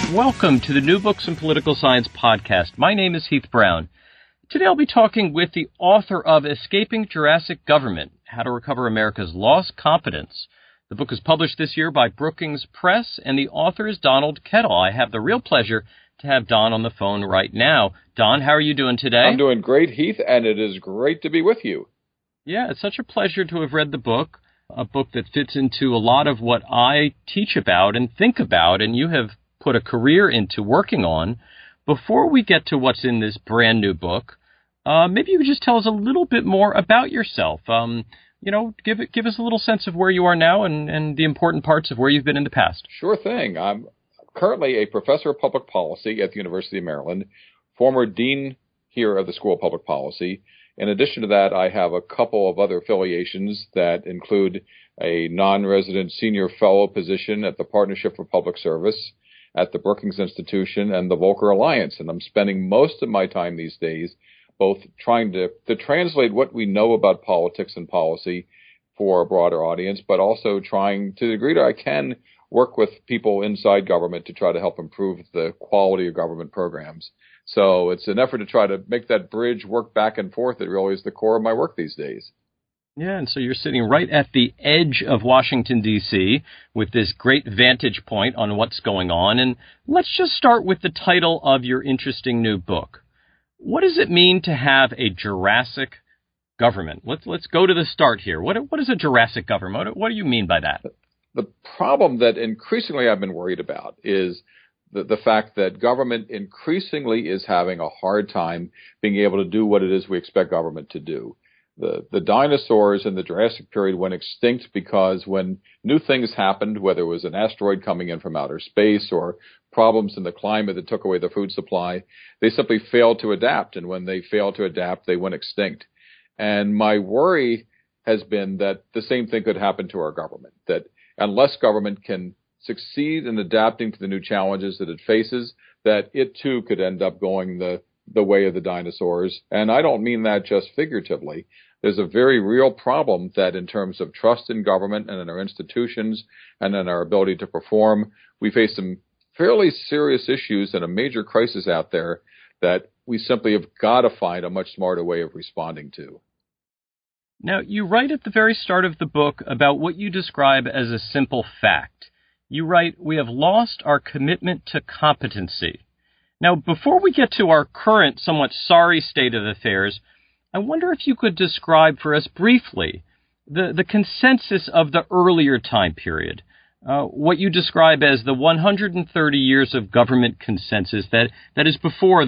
Welcome to the New Books in Political Science podcast. My name is Heath Brown. Today I'll be talking with the author of Escaping Jurassic Government, How to Recover America's Lost Confidence. The book is published this year by Brookings Press, and the author is Donald Kettl. I have the real pleasure to have Don on the phone right now. Don, how are you doing today? I'm doing great, Heath, and it is great to be with you. Yeah, it's such a pleasure to have read the book, a book that fits into a lot of what I teach about and think about, and you have put a career into working on. Before we get to what's in this brand new book, maybe you could just tell us a little bit more about yourself. Give us a little sense of where you are now and the important parts of where you've been in the past. Sure thing. I'm currently a professor of public policy at the University of Maryland, former dean here of the School of Public Policy. In addition to that, I have a couple of other affiliations that include a non-resident senior fellow position at the Partnership for Public Service, at the Brookings Institution, and the Volcker Alliance. And I'm spending most of my time these days both trying to translate what we know about politics and policy for a broader audience, but also trying, to the degree that I can, work with people inside government to try to help improve the quality of government programs. So it's an effort to try to make that bridge work back and forth that really is the core of my work these days. Yeah, and so you're sitting right at the edge of Washington, D.C., with this great vantage point on what's going on. And let's just start with the title of your interesting new book. What does it mean to have a Jurassic government? Let's go to the start here. What is a Jurassic government? What do you mean by that? The problem that increasingly I've been worried about is the fact that government increasingly is having a hard time being able to do what it is we expect government to do. The dinosaurs in the Jurassic period went extinct because when new things happened, whether it was an asteroid coming in from outer space or problems in the climate that took away the food supply, they simply failed to adapt. And when they failed to adapt, they went extinct. And my worry has been that the same thing could happen to our government, that unless government can succeed in adapting to the new challenges that it faces, that it too could end up going the way of the dinosaurs. And I don't mean that just figuratively. There's a very real problem that in terms of trust in government and in our institutions and in our ability to perform, we face some fairly serious issues and a major crisis out there that we simply have got to find a much smarter way of responding to. Now, you write at the very start of the book about what you describe as a simple fact. You write, "We have lost our commitment to competency." Now, before we get to our current, somewhat sorry state of affairs, I wonder if you could describe for us briefly the consensus of the earlier time period, what you describe as the 130 years of government consensus that is before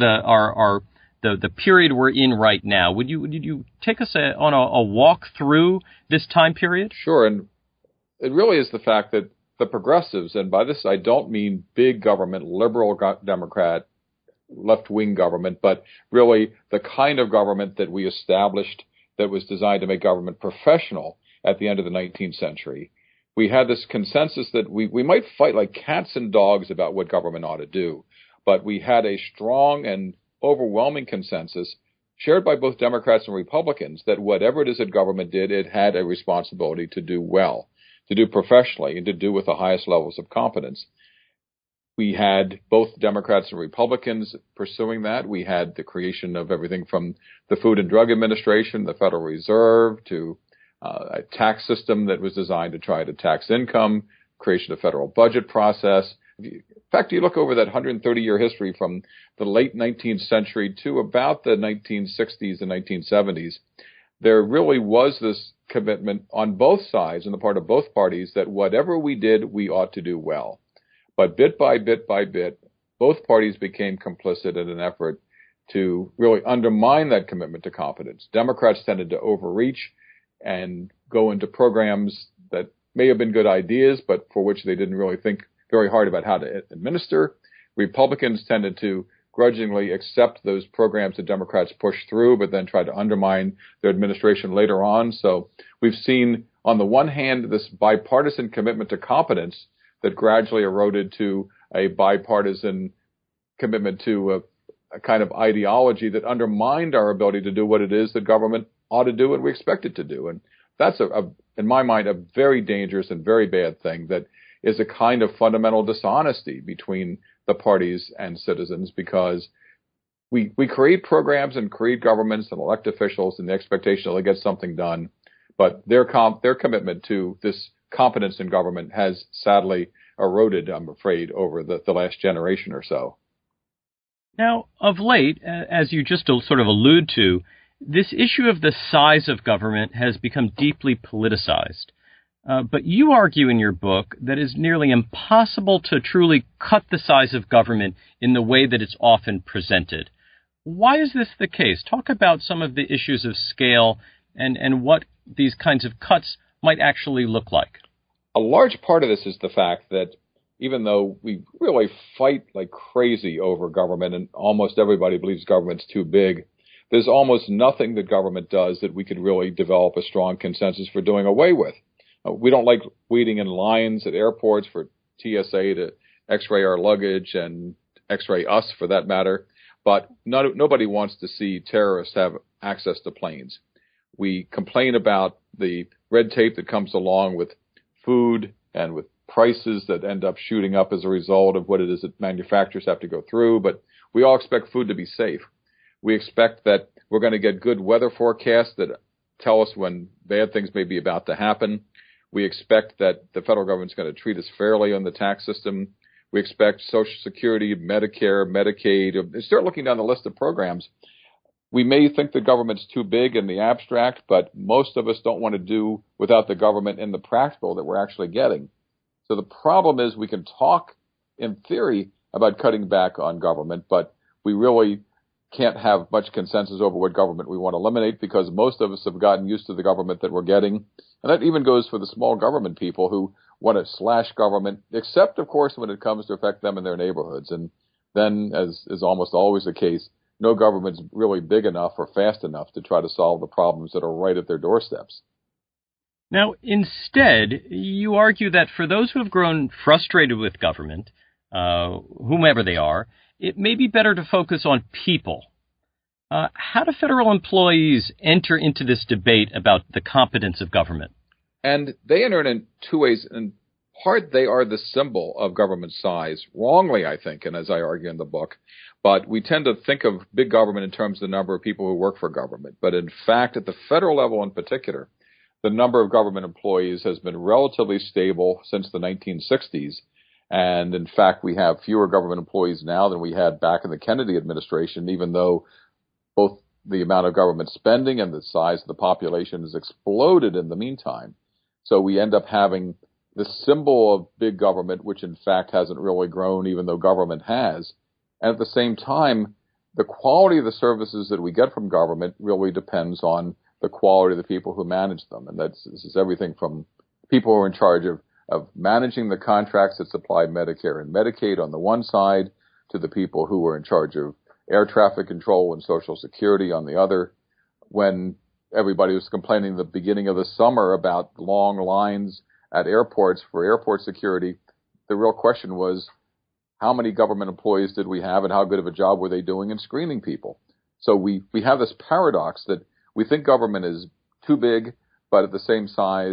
the period we're in right now. Would you take us on a walk through this time period? Sure, and it really is the fact that the progressives, and by this I don't mean big government, liberal Democrat, left-wing government, but really the kind of government that we established that was designed to make government professional at the end of the 19th century. We had this consensus that we might fight like cats and dogs about what government ought to do, but we had a strong and overwhelming consensus shared by both Democrats and Republicans that whatever it is that government did, it had a responsibility to do well, to do professionally, and to do with the highest levels of competence. We had both Democrats and Republicans pursuing that. We had the creation of everything from the Food and Drug Administration, the Federal Reserve, to a tax system that was designed to try to tax income, creation of federal budget process. In fact, you look over that 130-year history from the late 19th century to about the 1960s and 1970s, there really was this commitment on both sides, on the part of both parties, that whatever we did, we ought to do well. But bit by bit by bit, both parties became complicit in an effort to really undermine that commitment to competence. Democrats tended to overreach and go into programs that may have been good ideas, but for which they didn't really think very hard about how to administer. Republicans tended to grudgingly accept those programs that Democrats pushed through, but then try to undermine their administration later on. So we've seen, on the one hand, this bipartisan commitment to competence that gradually eroded to a bipartisan commitment to a kind of ideology that undermined our ability to do what it is that government ought to do and we expect it to do. And that's, in my mind, a very dangerous and very bad thing that is a kind of fundamental dishonesty between the parties and citizens, because we create programs and create governments and elect officials in the expectation they'll get something done, but their commitment to this competence in government has sadly eroded, I'm afraid, over the last generation or so. Now, of late, as you just sort of allude to, this issue of the size of government has become deeply politicized. But you argue in your book that it's nearly impossible to truly cut the size of government in the way that it's often presented. Why is this the case? Talk about some of the issues of scale and what these kinds of cuts might actually look like. A large part of this is the fact that even though we really fight like crazy over government and almost everybody believes government's too big, there's almost nothing that government does that we could really develop a strong consensus for doing away with. We don't like waiting in lines at airports for TSA to x-ray our luggage and x-ray us for that matter, but nobody wants to see terrorists have access to planes. We complain about the red tape that comes along with food and with prices that end up shooting up as a result of what it is that manufacturers have to go through, but we all expect food to be safe. We expect that we're going to get good weather forecasts that tell us when bad things may be about to happen. We expect that the federal government's going to treat us fairly on the tax system. We expect Social Security, Medicare, Medicaid. Start looking down the list of programs. We may think the government's too big in the abstract, but most of us don't want to do without the government in the practical that we're actually getting. So the problem is we can talk in theory about cutting back on government, but we really can't have much consensus over what government we want to eliminate because most of us have gotten used to the government that we're getting. And that even goes for the small government people who want to slash government, except, of course, when it comes to affect them in their neighborhoods. And then, as is almost always the case, no government's really big enough or fast enough to try to solve the problems that are right at their doorsteps. Now, instead, you argue that for those who have grown frustrated with government, whomever they are, it may be better to focus on people. How do federal employees enter into this debate about the competence of government? And they enter in two ways. In part, they are the symbol of government size, wrongly, I think, and as I argue in the book. But we tend to think of big government in terms of the number of people who work for government. But in fact, at the federal level in particular, the number of government employees has been relatively stable since the 1960s. And in fact, we have fewer government employees now than we had back in the Kennedy administration, even though both the amount of government spending and the size of the population has exploded in the meantime. So we end up having the symbol of big government, which in fact hasn't really grown, even though government has. And at the same time, the quality of the services that we get from government really depends on the quality of the people who manage them. And this is everything from people who are in charge of managing the contracts that supply Medicare and Medicaid on the one side to the people who are in charge of air traffic control and Social Security on the other. When everybody was complaining at the beginning of the summer about long lines at airports for airport security, the real question was, how many government employees did we have and how good of a job were they doing in screening people? So we have this paradox that we think government is too big, but at the same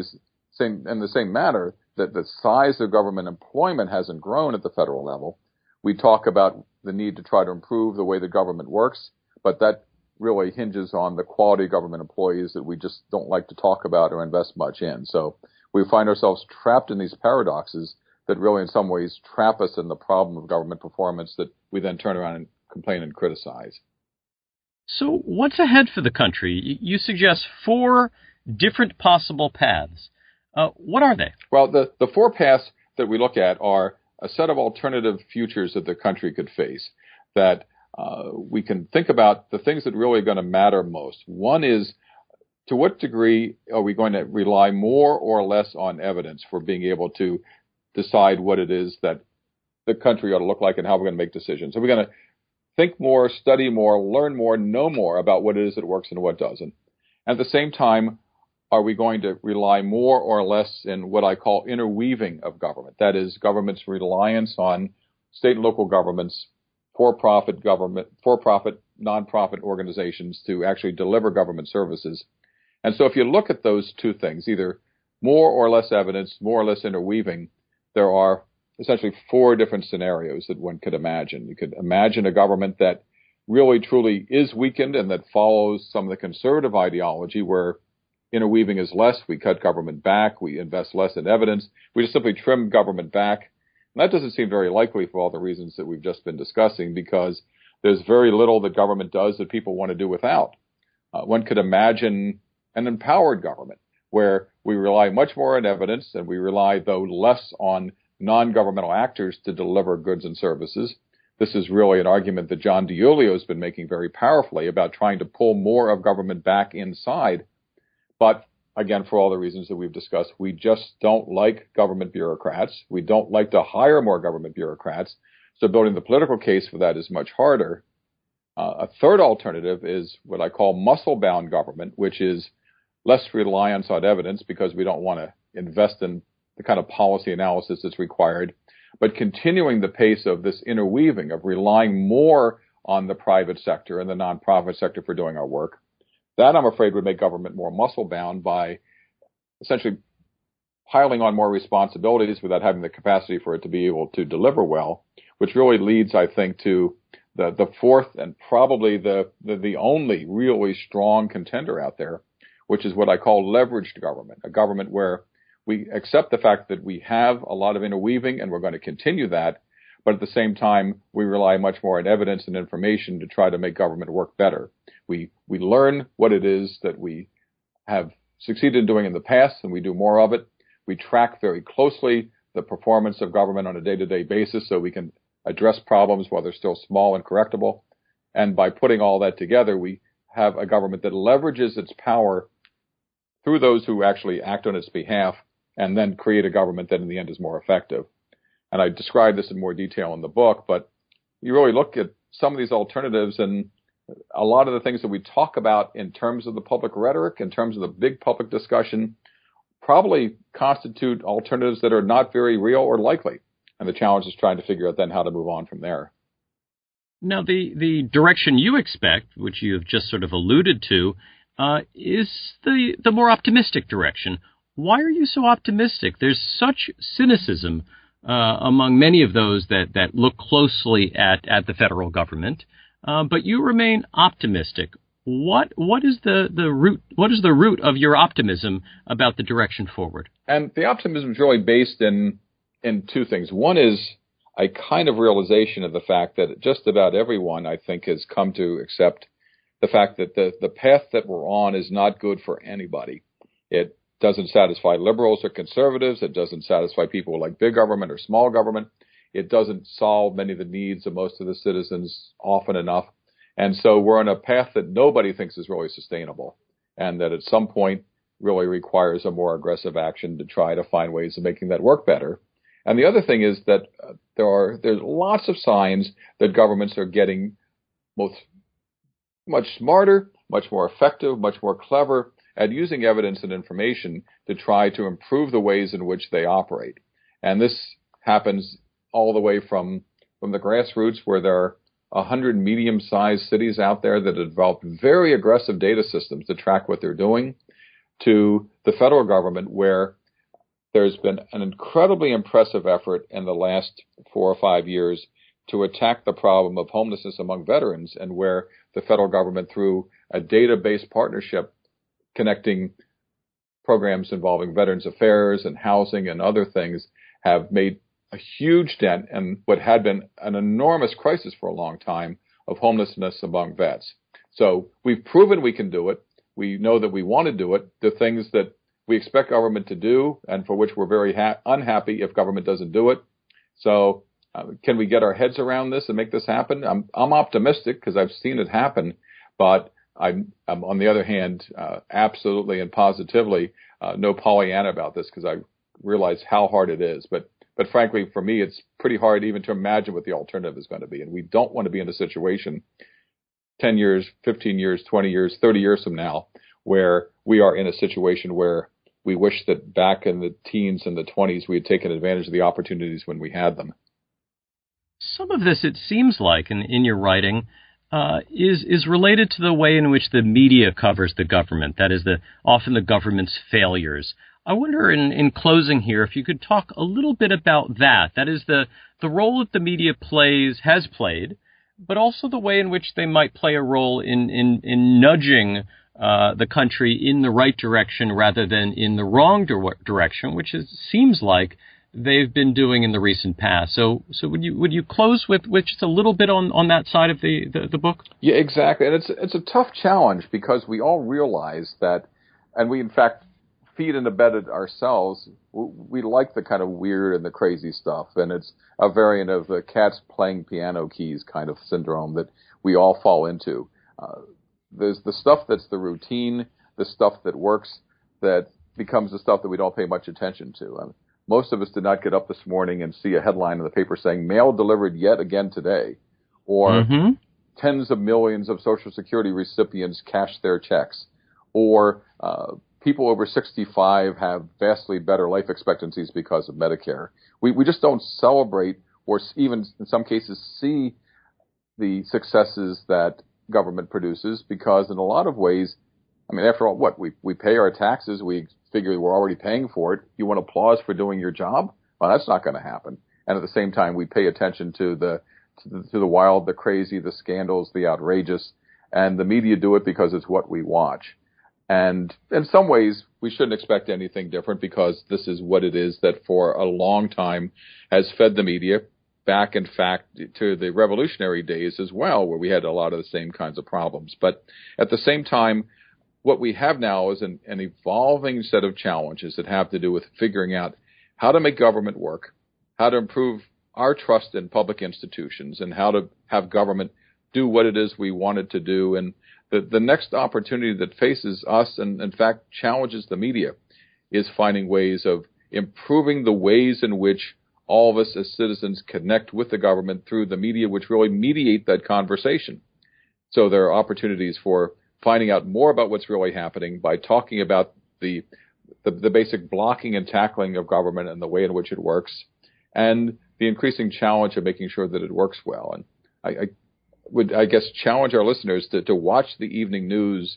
manner, that the size of government employment hasn't grown at the federal level. We talk about the need to try to improve the way the government works, but that really hinges on the quality of government employees that we just don't like to talk about or invest much in. So we find ourselves trapped in these paradoxes that really in some ways trap us in the problem of government performance that we then turn around and complain and criticize. So what's ahead for the country? You suggest 4 different possible paths. What are they? Well, the 4 paths that we look at are a set of alternative futures that the country could face, that we can think about the things that really are going to matter most. One is, to what degree are we going to rely more or less on evidence for being able to decide what it is that the country ought to look like and how we're going to make decisions? Are we going to think more, study more, learn more, know more about what it is that works and what doesn't? At the same time, are we going to rely more or less in what I call interweaving of government? That is, government's reliance on state and local governments, for-profit, nonprofit organizations to actually deliver government services. And so if you look at those two things, either more or less evidence, more or less interweaving, there are essentially 4 different scenarios that one could imagine. You could imagine a government that really truly is weakened and that follows some of the conservative ideology where interweaving is less. We cut government back. We invest less in evidence. We just simply trim government back. And that doesn't seem very likely for all the reasons that we've just been discussing, because there's very little that government does that people want to do without. One could imagine an empowered government where we rely much more on evidence and we rely, though, less on non-governmental actors to deliver goods and services. This is really an argument that John DiIulio has been making very powerfully about trying to pull more of government back inside. But again, for all the reasons that we've discussed, we just don't like government bureaucrats. We don't like to hire more government bureaucrats. So building the political case for that is much harder. A third alternative is what I call muscle-bound government, which is less reliance on evidence because we don't want to invest in the kind of policy analysis that's required, but continuing the pace of this interweaving of relying more on the private sector and the nonprofit sector for doing our work. That, I'm afraid, would make government more muscle-bound by essentially piling on more responsibilities without having the capacity for it to be able to deliver well, which really leads, I think, to the fourth and probably the only really strong contender out there, which is what I call leveraged government, a government where we accept the fact that we have a lot of interweaving and we're going to continue that, but at the same time, we rely much more on evidence and information to try to make government work better. We learn what it is that we have succeeded in doing in the past, and we do more of it. We track very closely the performance of government on a day-to-day basis so we can address problems while they're still small and correctable. And by putting all that together, we have a government that leverages its power through those who actually act on its behalf and then create a government that in the end is more effective. And I describe this in more detail in the book, but you really look at some of these alternatives and a lot of the things that we talk about in terms of the public rhetoric, in terms of the big public discussion, probably constitute alternatives that are not very real or likely. And the challenge is trying to figure out then how to move on from there. Now, the direction you expect, which you have just sort of alluded to, is the more optimistic direction. Why are you so optimistic? There's such cynicism among many of those that look closely at the federal government, but you remain optimistic. What is the root? What is the root of your optimism about the direction forward? And the optimism is really based in 2 things. One is a kind of realization of the fact that just about everyone, I think, has come to accept the fact that the path that we're on is not good for anybody. It doesn't satisfy liberals or conservatives. It doesn't satisfy people who like big government or small government. It doesn't solve many of the needs of most of the citizens often enough. And so we're on a path that nobody thinks is really sustainable, and that at some point really requires a more aggressive action to try to find ways of making that work better. And the other thing is that there's lots of signs that governments are getting much smarter, much more effective, much more clever at using evidence and information to try to improve the ways in which they operate. And this happens all the way from the grassroots, where there are 100 medium-sized cities out there that have developed very aggressive data systems to track what they're doing, to the federal government, where there's been an incredibly impressive effort in the last 4 or 5 years to attack the problem of homelessness among veterans, and where the federal government, through a database partnership connecting programs involving Veterans Affairs and housing and other things, have made a huge dent in what had been an enormous crisis for a long time of homelessness among vets. So we've proven we can do it. We know that we want to do it. The things that we expect government to do and for which we're very unhappy if government doesn't do it. So can we get our heads around this and make this happen? I'm optimistic because I've seen it happen, but I'm on the other hand, absolutely and positively no Pollyanna about this, because I realize how hard it is. But frankly, for me, it's pretty hard even to imagine what the alternative is going to be. And we don't want to be in a situation 10 years, 15 years, 20 years, 30 years from now, where we are in a situation where we wish that back in the teens and the 20s we had taken advantage of the opportunities when we had them. Some of this, it seems like, in your writing, is related to the way in which the media covers the government. That is, often the government's failures. I wonder in closing here if you could talk a little bit about that. That is the role that the media has played, but also the way in which they might play a role in nudging the country in the right direction rather than in the wrong direction, which seems like they've been doing in the recent past. So would you close with just a little bit on that side of the book? Yeah, exactly. And it's a tough challenge because we all realize that, and we in fact feed and abet it ourselves. We like the kind of weird and the crazy stuff, and it's a variant of the cats playing piano keys kind of syndrome that we all fall into. There's the stuff that's the routine, the stuff that works, that becomes the stuff that we don't pay much attention to. I mean, most of us did not get up this morning and see a headline in the paper saying mail delivered yet again today, or tens of millions of Social Security recipients cashed their checks, or people over 65 have vastly better life expectancies because of Medicare. We just don't celebrate or even in some cases see the successes that government produces because in a lot of ways, I mean, after all, we pay our taxes, we figure we're already paying for it. You want applause for doing your job? Well, that's not going to happen. And at the same time, we pay attention to the wild, the crazy, the scandals, the outrageous, and the media do it because it's what we watch. And in some ways, we shouldn't expect anything different because this is what it is that for a long time has fed the media back, in fact, to the revolutionary days as well, where we had a lot of the same kinds of problems. But at the same time, what we have now is an evolving set of challenges that have to do with figuring out how to make government work, how to improve our trust in public institutions, and how to have government do what it is we want it to do. And the next opportunity that faces us and, in fact, challenges the media is finding ways of improving the ways in which all of us as citizens connect with the government through the media, which really mediate that conversation. So there are opportunities for finding out more about what's really happening by talking about the basic blocking and tackling of government and the way in which it works, and the increasing challenge of making sure that it works well. And I would, I guess, challenge our listeners to watch the evening news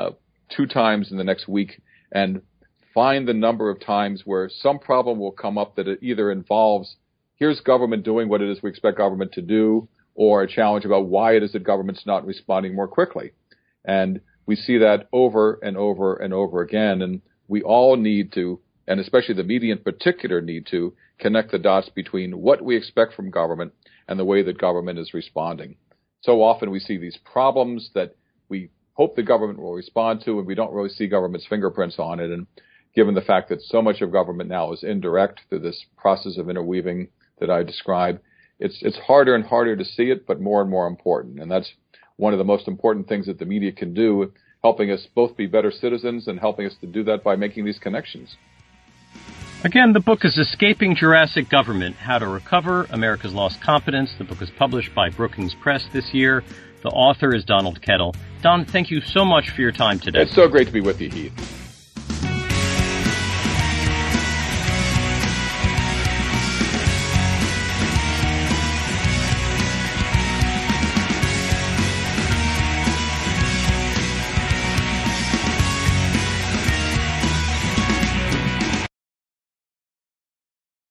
2 times in the next week and find the number of times where some problem will come up that it either involves, here's government doing what it is we expect government to do, or a challenge about why it is that government's not responding more quickly. And we see that over and over and over again. And we all need to, and especially the media in particular, need to connect the dots between what we expect from government and the way that government is responding. So often we see these problems that we hope the government will respond to, and we don't really see government's fingerprints on it. And given the fact that so much of government now is indirect through this process of interweaving that I described, it's harder and harder to see it, but more and more important. And that's one of the most important things that the media can do, helping us both be better citizens and helping us to do that by making these connections. Again, the book is Escaping Jurassic Government, How to Recover America's Lost Competence. The book is published by Brookings Press this year. The author is Donald Kettl. Don, thank you so much for your time today. It's so great to be with you, Heath.